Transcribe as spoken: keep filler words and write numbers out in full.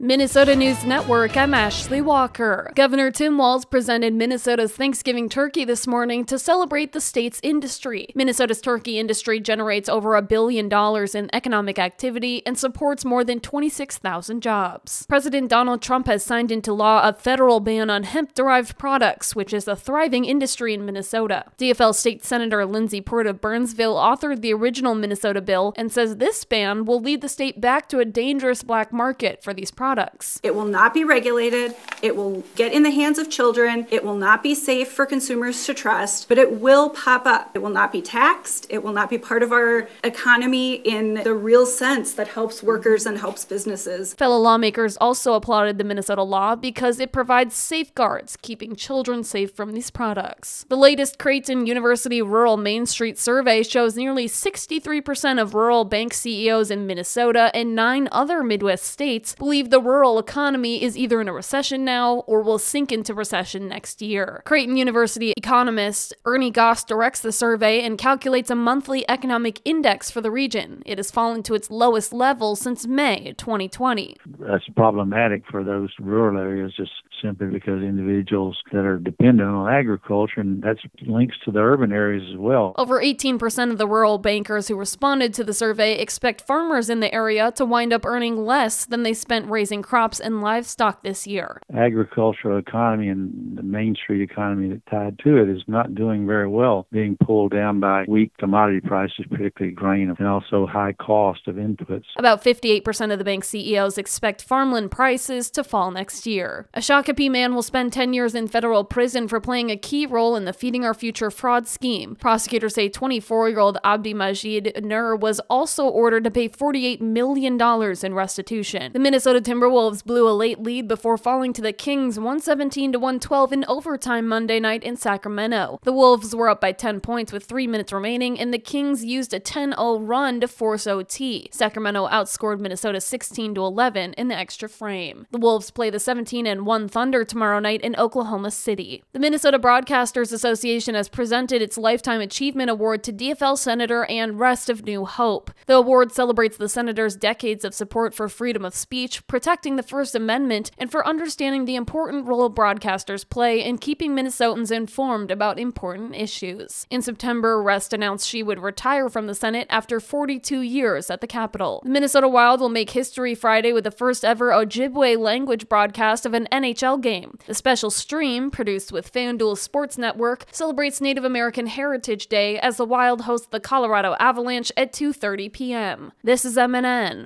Minnesota News Network, I'm Ashley Walker. Governor Tim Walz presented Minnesota's Thanksgiving turkey this morning to celebrate the state's industry. Minnesota's turkey industry generates over a billion dollars in economic activity and supports more than twenty-six thousand jobs. President Donald Trump has signed into law a federal ban on hemp-derived products, which is a thriving industry in Minnesota. D F L State Senator Lindsey Port of Burnsville authored the original Minnesota bill and says this ban will lead the state back to a dangerous black market for these products. Products. It will not be regulated, it will get in the hands of children, it will not be safe for consumers to trust, but it will pop up. It will not be taxed, it will not be part of our economy in the real sense that helps workers and helps businesses. Fellow lawmakers also applauded the Minnesota law because it provides safeguards, keeping children safe from these products. The latest Creighton University Rural Main Street survey shows nearly sixty-three percent of rural bank C E Os in Minnesota and nine other Midwest states believe the rural economy is either in a recession now or will sink into recession next year. Creighton University economist Ernie Goss directs the survey and calculates a monthly economic index for the region. It has fallen to its lowest level since May twenty twenty. That's problematic for those rural areas just simply because individuals that are dependent on agriculture, and that's links to the urban areas as well. Over eighteen percent of the rural bankers who responded to the survey expect farmers in the area to wind up earning less than they spent raising crops and livestock this year. Agricultural economy and the Main Street economy that tied to it is not doing very well, being pulled down by weak commodity prices, particularly grain, and also high cost of inputs. About fifty-eight percent of the bank C E Os expect farmland prices to fall next year. A Shakopee man will spend ten years in federal prison for playing a key role in the Feeding Our Future fraud scheme. Prosecutors say twenty-four-year-old Abdi Majid Nur was also ordered to pay forty-eight million dollars in restitution. The Minnesota Timberwolves blew a late lead before falling to the Kings one seventeen to one twelve in overtime Monday night in Sacramento. The Wolves were up by ten points with three minutes remaining, and the Kings used a ten oh run to force O T. Sacramento outscored Minnesota sixteen to eleven in the extra frame. The Wolves play the seventeen and one Thunder tomorrow night in Oklahoma City. The Minnesota Broadcasters Association has presented its Lifetime Achievement Award to D F L Senator Ann Rest of New Hope. The award celebrates the senator's decades of support for freedom of speech, protecting the First Amendment, and for understanding the important role broadcasters play in keeping Minnesotans informed about important issues. In September, Rest announced she would retire from the Senate after forty-two years at the Capitol. The Minnesota Wild will make history Friday with the first ever Ojibwe language broadcast of an N H L game. The special stream, produced with FanDuel Sports Network, celebrates Native American Heritage Day as the Wild hosts the Colorado Avalanche at two thirty p.m. This is M N N.